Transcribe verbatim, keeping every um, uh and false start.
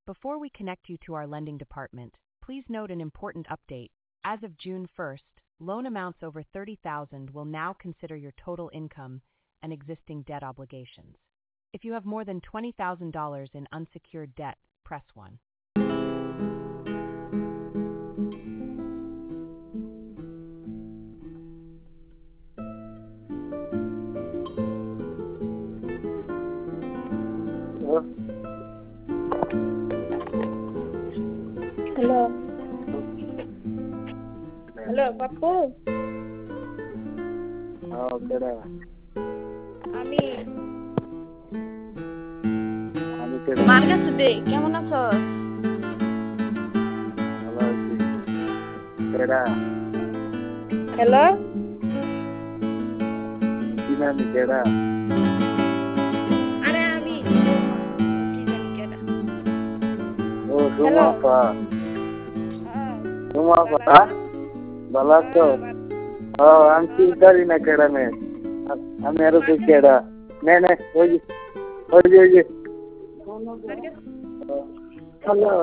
Before we connect you to our lending department, please note an important update. As of June first, loan amounts over thirty thousand dollars will now consider your total income and existing debt obligations. If you have more than twenty thousand dollars in unsecured debt, press one. Halo. Halo, Papu. Oh, কেডা? আমি আমি কেডা? মার কাছে দে, কেমন আছস? ভালো আছি। কেডা? হ্যালো? কি নামি কেডা? আরে আমি কি জানি কেডা? ও Hello? সুমাপা। হ্যাঁ, সুমাপা? ভালো আছো? ও আমি চিন্তারি না কেডা নে। আমি আরো কই কেডা? নে নে ওই যে ওই যে ওই যে। হ্যালো।